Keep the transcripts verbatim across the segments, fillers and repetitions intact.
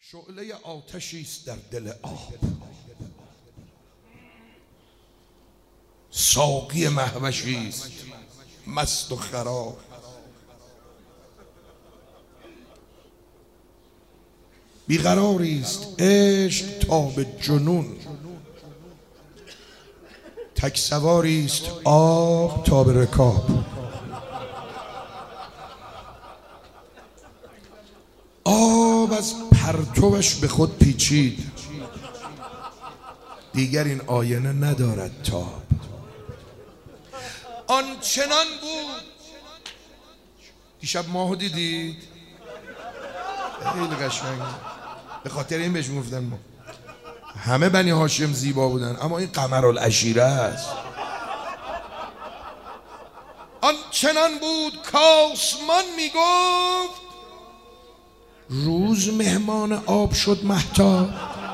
شعله آتشی است در دل آب، ساقی مهوشی است مست و خراب. بیقراری است عشق تا به جنون، تک سواری است آب تا به رکاب. آب از پرتوش به خود پیچید، دیگر این آینه ندارد تاب. آنچنان بود دیشب ماهو دیدید، خیلی قشنگ، به خاطر این بهش گفتن ما همه بنی هاشم زیبا بودن، اما این قمرالعشیره است. آنچنان بود کآسمان میگفت روز مهمان آب شد مهتاب.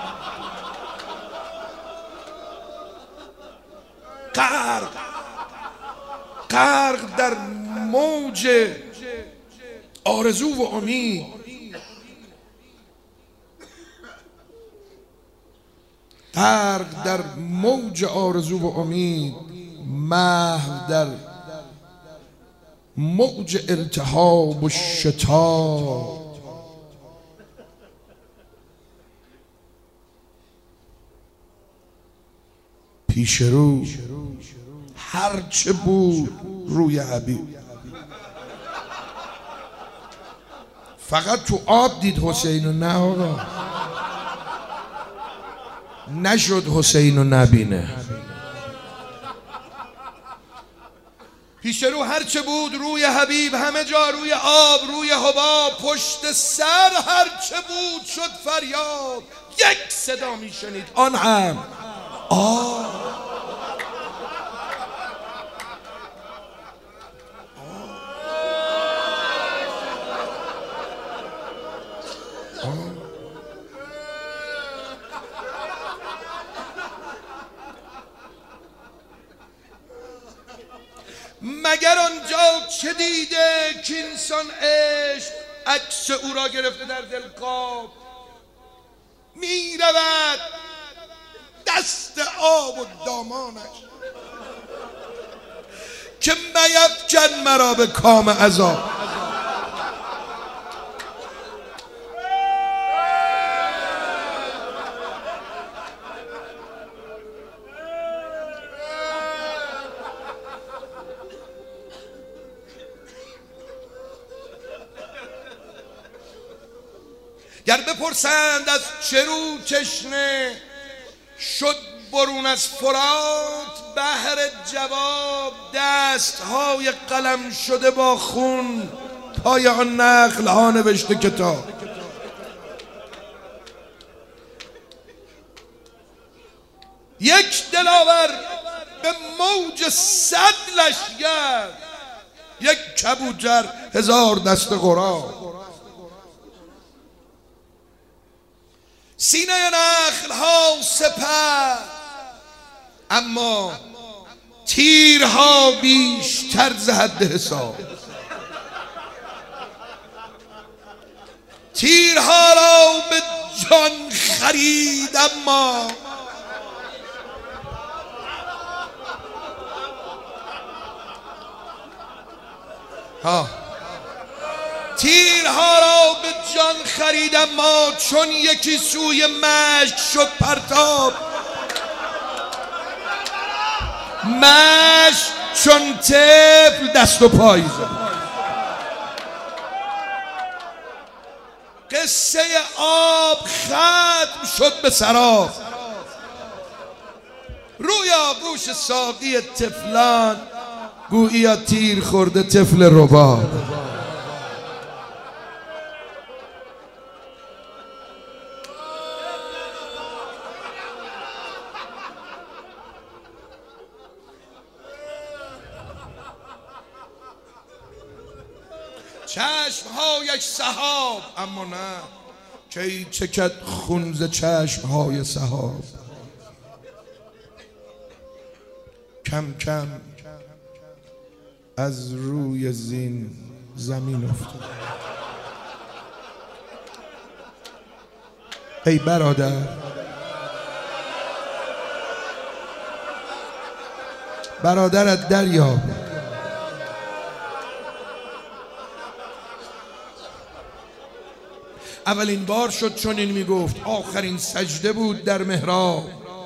غرق غرق در موج آرزو و امید، غرق در موج آرزو و امید، محو در موج التهاب و شتاب. پیش رو هرچه بود روی حبیب، فقط تو آب دید حسین و نه آقا، نشد حسین و نبینه. پیش رو هرچه بود روی حبیب، همه جا روی آب روی حباب، پشت سر هرچه بود شد فریاد. یک صدا میشنید آن هم آب. مگر آنجا چه دیده کینسان عشق عکس او را گرفته در دلقاب، می رود دست آب و دامانش که میفکن مرا به کام عذاب. گر بپرسند از چه رو تشنه شد برون از فرات، بهر جواب دستهای قلم شده با خون، پای آن نقل ها نوشته کتاب. یک دلاور به موج صد لشگر، یک کبوتر هزار دست غراب. سینه نخل ها سپر، اما تیرها بیشتر ز حد حساب. تیرها را به جان خرید، اما ها تیرها را به جان خرید، اما چون یکی سوی مشک شد پرتاب. مشک چون طفل دست و پای زد. قصه آب ختم شد به سراب. روی آغوش ساقی طفلان گوییا تیر خورده طفل رباب. چشمهایش سحاب، اما نه کی چکد خون ز چشمهای سحاب. کم کم از روی زین زمین افتاد. ای برادر، برادرت دریاب. اولین بار شد چون این میگفت، آخرین سجده بود در محراب.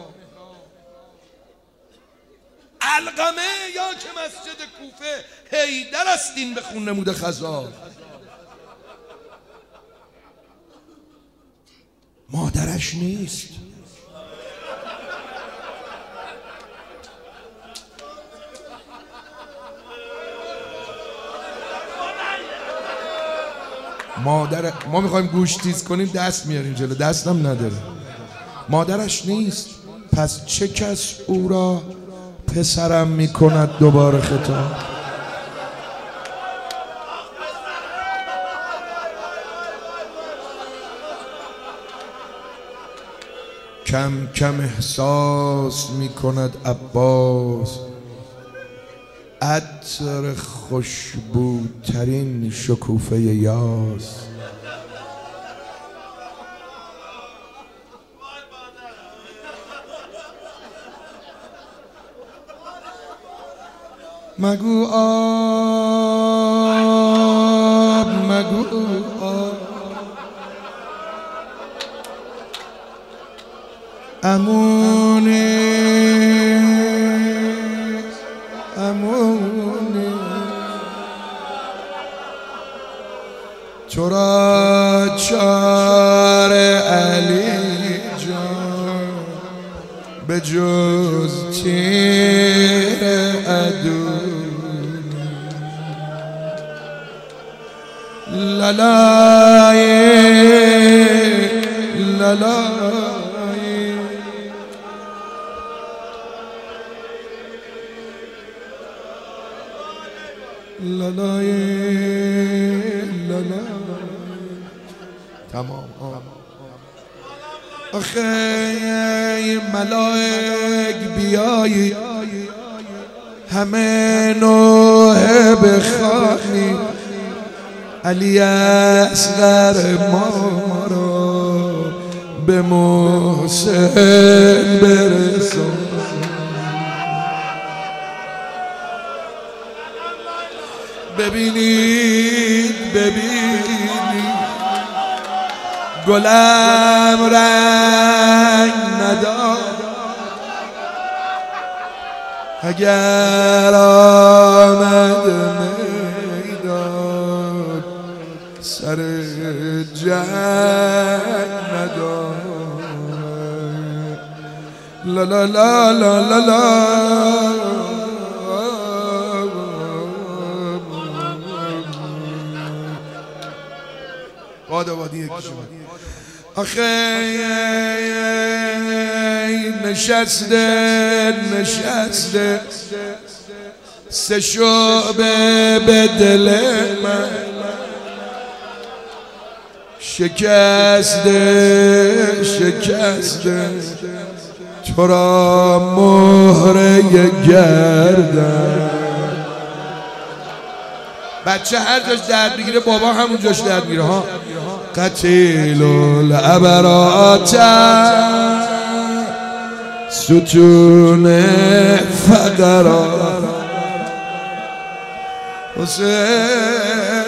علقمه یا که مسجد کوفه حیدر است این به خون نموده خزار. مادرش نیست. مادر ما میخوایم گوش تیز کنیم دست میاریم جلو، دستم نداره. مادرش نیست، پس چه کس او را پسرم میکند دوباره خطاب؟ کم کم احساس میکند عباس عطر خوشبوترین شکوفه یاس. مگو آب مگو آب امونه امونه تو را چار علی جان به جز تیر عدو لالای لالای لالای لالای تمام. آخه ملائک بیایی همه نوحه بخوانی، علی اصغر ما را به محسن برسان. ببینید ببینید گلم رنگ نداد، اگر آمد میداد سر جنگ نداد. لا لا لا لا لا لا وادی آخه نشسته نشسته سه شعبه به دل من، شکسته شکسته تو را مهره گردن. بچه هر جاش درد بگیره بابا همون جاش درد میگیره ها. قتیل العبرات ستون فقرا حسین